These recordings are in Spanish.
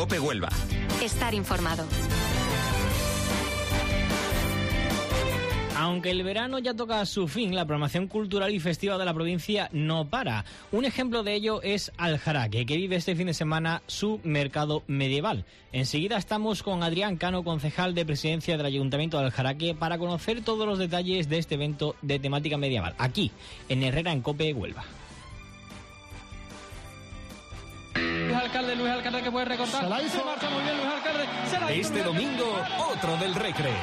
COPE Huelva. Estar informado. Aunque el verano ya toca a su fin, la programación cultural y festiva de la provincia no para. Un ejemplo de ello es Aljaraque, que vive este fin de semana su mercado medieval. Enseguida estamos con Adrián Cano, concejal de presidencia del Ayuntamiento de Aljaraque, para conocer todos los detalles de este evento de temática medieval, aquí, en Herrera, en COPE Huelva. Luis Alcalde que puede recortar. Se la hizo. Se marcha muy bien Luis Alcalde. Este domingo, otro del Recre.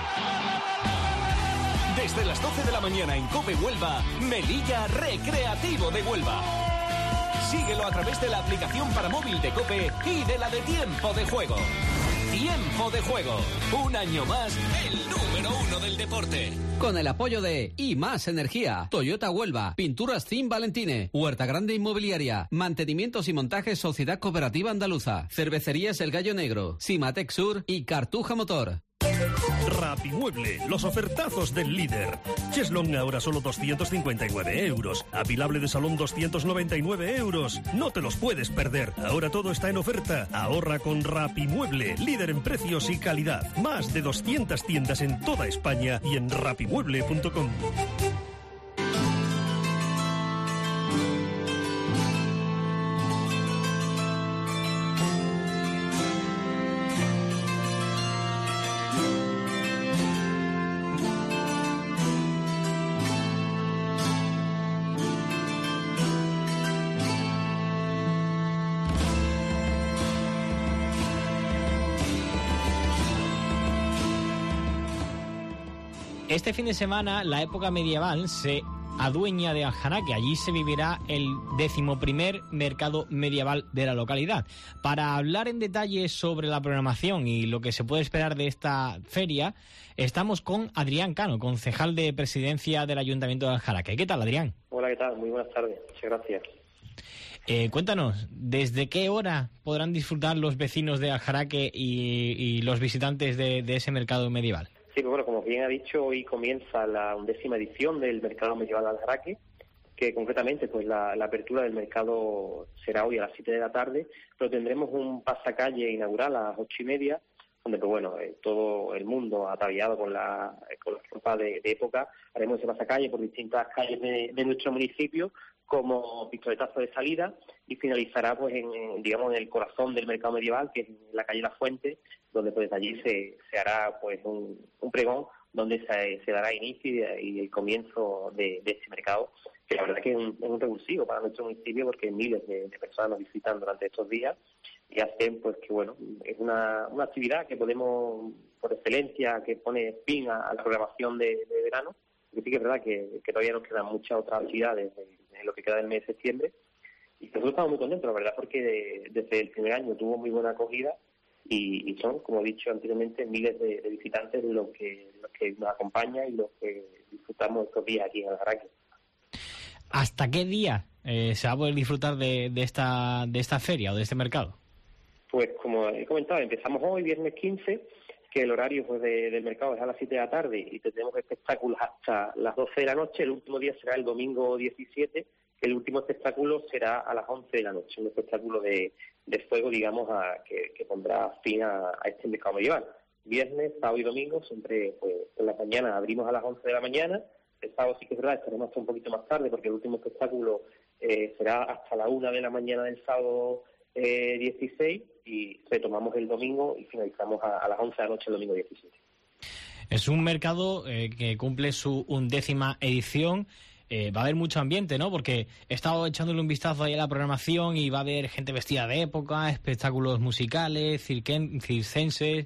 Desde las 12 de la mañana en COPE Huelva, Melilla Recreativo de Huelva. Síguelo a través de la aplicación para móvil de COPE y de la de Tiempo de Juego. Tiempo de Juego, un año más, el número 1 del deporte. Con el apoyo de Y Más Energía, Toyota Huelva, Pinturas Team Valentine, Huerta Grande Inmobiliaria, Mantenimientos y Montajes Sociedad Cooperativa Andaluza, Cervecerías El Gallo Negro, Simatec Sur y Cartuja Motor. Rapimueble, los ofertazos del líder. Cheslong ahora solo 259 euros. Apilable de salón 299 euros. No te los puedes perder. Ahora todo está en oferta. Ahorra con Rapimueble, líder en precios y calidad. Más de 200 tiendas en toda España y en rapimueble.com. Este fin de semana, la época medieval se adueña de Aljaraque. Allí se vivirá el 11º mercado medieval de la localidad. Para hablar en detalle sobre la programación y lo que se puede esperar de esta feria, estamos con Adrián Cano, concejal de presidencia del Ayuntamiento de Aljaraque. ¿Qué tal, Adrián? Hola, ¿qué tal? Muy buenas tardes. Muchas gracias. Cuéntanos, ¿desde qué hora podrán disfrutar los vecinos de Aljaraque y los visitantes de ese mercado medieval? Sí, pues bueno, como bien ha dicho, hoy comienza la 11ª edición del Mercado Medieval de Aljaraque, que concretamente pues la apertura del mercado será hoy a las 7 de la tarde, pero tendremos un pasacalle inaugural a las 8:30, donde pues bueno, todo el mundo ataviado con la ropa de época, haremos ese pasacalle por distintas calles de nuestro municipio como pistoletazo de salida, y finalizará pues en el corazón del mercado medieval, que es en la calle La Fuente, donde pues allí se hará pues un pregón donde se dará inicio y el comienzo de este mercado, que la verdad que es un revulsivo para nuestro municipio, porque miles de personas nos visitan durante estos días y hacen pues que bueno, es una actividad que podemos, por excelencia, que pone fin a la programación de verano. Que sí que es verdad que todavía nos quedan muchas otras actividades en lo que queda del mes de septiembre, y nosotros estamos muy contentos, la verdad, porque desde el primer año tuvo muy buena acogida y son, como he dicho anteriormente, miles de visitantes los que nos acompañan y los que disfrutamos estos días aquí en Aljaraque. ¿Hasta qué día se va a poder disfrutar de esta feria o de este mercado? Pues como he comentado, empezamos hoy, viernes 15, que el horario pues del mercado es a las 7 de la tarde y tendremos espectáculos hasta las 12 de la noche. El último día será el domingo 17, que el último espectáculo será a las 11 de la noche, un espectáculo de fuego, digamos, que pondrá fin a este mercado medieval. Viernes, sábado y domingo, siempre pues en la mañana abrimos a las 11 de la mañana. El sábado sí que es verdad, estaremos hasta un poquito más tarde, porque el último espectáculo será hasta la 1 de la mañana del sábado 16, y retomamos el domingo y finalizamos a las 11 de la noche el domingo 17. Es un mercado que cumple su 11ª edición. Va a haber mucho ambiente, ¿no? Porque he estado echándole un vistazo ahí a la programación y va a haber gente vestida de época, espectáculos musicales, circenses.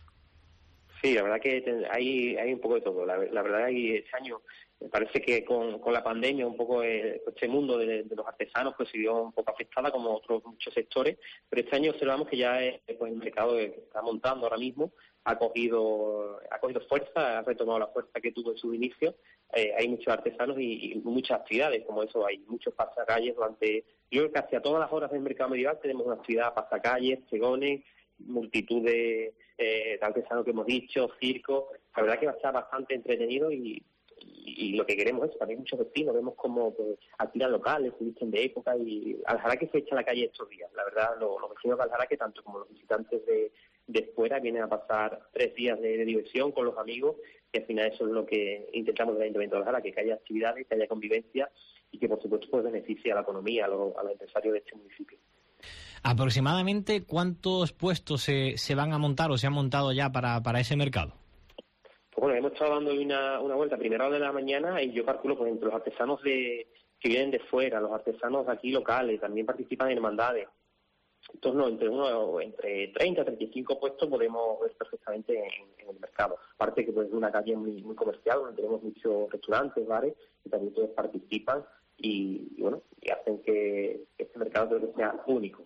Sí, la verdad que hay un poco de todo. La verdad que este año me parece que con la pandemia un poco este mundo de los artesanos pues se vio un poco afectada, como otros muchos sectores, pero este año observamos que ya pues el mercado que está montando ahora mismo ha cogido fuerza, ha retomado la fuerza que tuvo en su inicio. Hay muchos artesanos y muchas actividades como eso. Hay muchos pasacalles durante, yo creo que hacia todas las horas del mercado medieval tenemos una actividad, pasacalles, pregones, multitud de artesanos que hemos dicho, circo. La verdad que va a estar bastante entretenido y y lo que queremos es también muchos vecinos, vemos como pues, alquilan locales, se visten de época, y Aljaraque se echa a la calle estos días. La verdad, los vecinos de Aljaraque, tanto como los visitantes de fuera, vienen a pasar 3 días de diversión con los amigos, y al final eso es lo que intentamos del Ayuntamiento de Aljaraque, que haya actividades, que haya convivencia y que por supuesto pues beneficie a la economía, a los empresarios de este municipio. ¿Aproximadamente cuántos puestos se van a montar o se han montado ya para ese mercado? Pues bueno, hemos estado dando una vuelta a primera hora de la mañana, y yo calculo pues entre los artesanos que vienen de fuera, los artesanos de aquí locales, también participan en hermandades. Entonces, entre 30 y 35 puestos podemos ver perfectamente en el mercado. Aparte que pues, es una calle muy, muy comercial, donde tenemos muchos restaurantes, bares, y también todos participan y hacen que este mercado creo que sea único.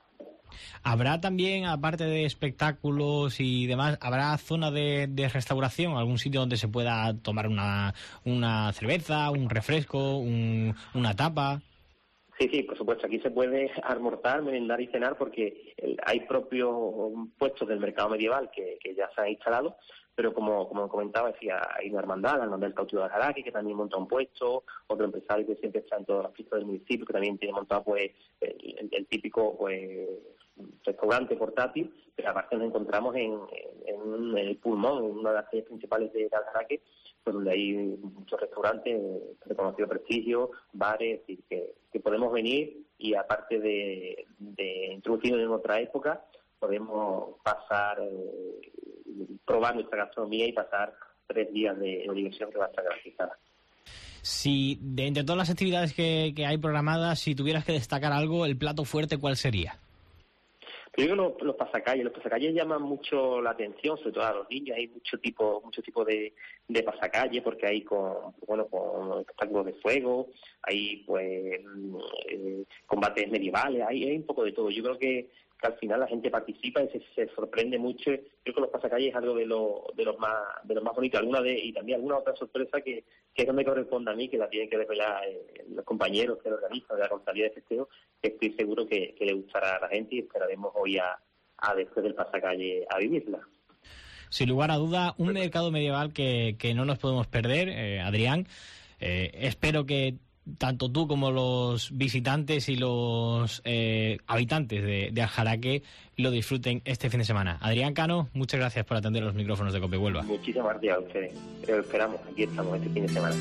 ¿Habrá también, aparte de espectáculos y demás, habrá zona de restauración, algún sitio donde se pueda tomar una cerveza, un refresco, una tapa? Sí, por supuesto. Aquí se puede almorzar, merendar y cenar porque hay propios puestos del mercado medieval que ya se han instalado, pero como comentaba, hay una hermandad, la hermandad del cautivo de Aljaraque, que también monta un puesto, otro empresario que siempre está en todas las pistas del municipio, que también tiene montado pues el típico pues restaurante portátil, pero aparte nos encontramos en el pulmón, en una de las calles principales de Aljaraque, pues donde hay muchos restaurantes de reconocido prestigio, bares, y que podemos venir y aparte de introducirnos en otra época, podemos pasar, probar nuestra gastronomía y pasar 3 días de diversión que va a estar garantizada. Si de entre todas las actividades que hay programadas, si tuvieras que destacar algo, el plato fuerte, ¿cuál sería? Yo creo que los pasacalles llaman mucho la atención, sobre todo a los niños. Hay mucho tipo de pasacalle, porque hay con espectáculos de fuego, hay pues combates medievales, hay un poco de todo. Yo creo que al final la gente participa y se sorprende mucho. Yo creo que los pasacalles es algo de los más bonitos, y también alguna otra sorpresa que no me corresponde a mí, que la tienen que desvelar los compañeros que lo organizan de la Consejería de Festeo, que estoy seguro que le gustará a la gente, y esperaremos hoy a después del pasacalle a vivirla. Sin lugar a duda, un mercado medieval que no nos podemos perder, Adrián. Espero que tanto tú como los visitantes y los habitantes de Aljaraque lo disfruten este fin de semana. Adrián Cano, muchas gracias por atender los micrófonos de COPE Huelva. Muchísimas gracias a ustedes. Lo esperamos, aquí estamos este fin de semana.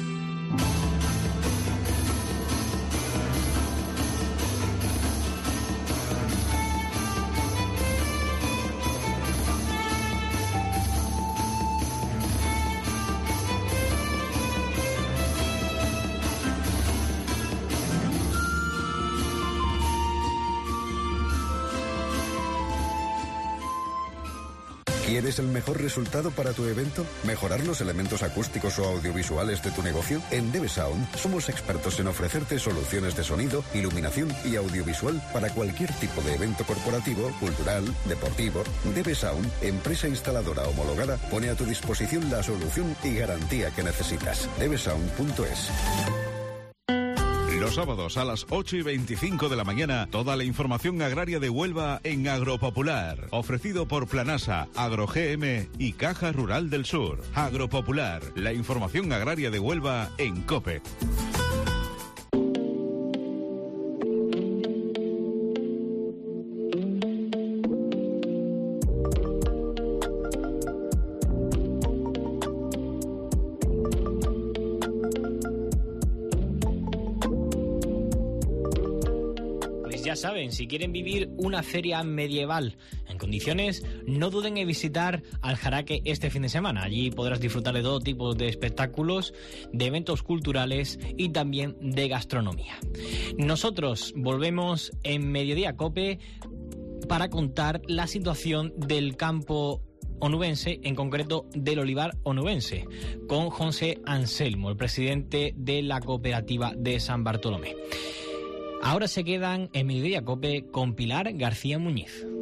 ¿Quieres el mejor resultado para tu evento? ¿Mejorar los elementos acústicos o audiovisuales de tu negocio? En DB Sound somos expertos en ofrecerte soluciones de sonido, iluminación y audiovisual para cualquier tipo de evento corporativo, cultural, deportivo. DB Sound, empresa instaladora homologada, pone a tu disposición la solución y garantía que necesitas. dbsound.es. Los sábados a las 8:25 de la mañana, toda la información agraria de Huelva en Agropopular. Ofrecido por Planasa, AgroGM y Caja Rural del Sur. Agropopular, la información agraria de Huelva en COPE. Ya saben, si quieren vivir una feria medieval en condiciones, no duden en visitar Aljaraque este fin de semana. Allí podrás disfrutar de todo tipo de espectáculos, de eventos culturales y también de gastronomía. Nosotros volvemos en Mediodía Cope para contar la situación del campo onubense, en concreto del olivar onubense, con José Anselmo, el presidente de la cooperativa de San Bartolomé. Ahora se quedan en Mediodía Cope con Pilar García Muñiz.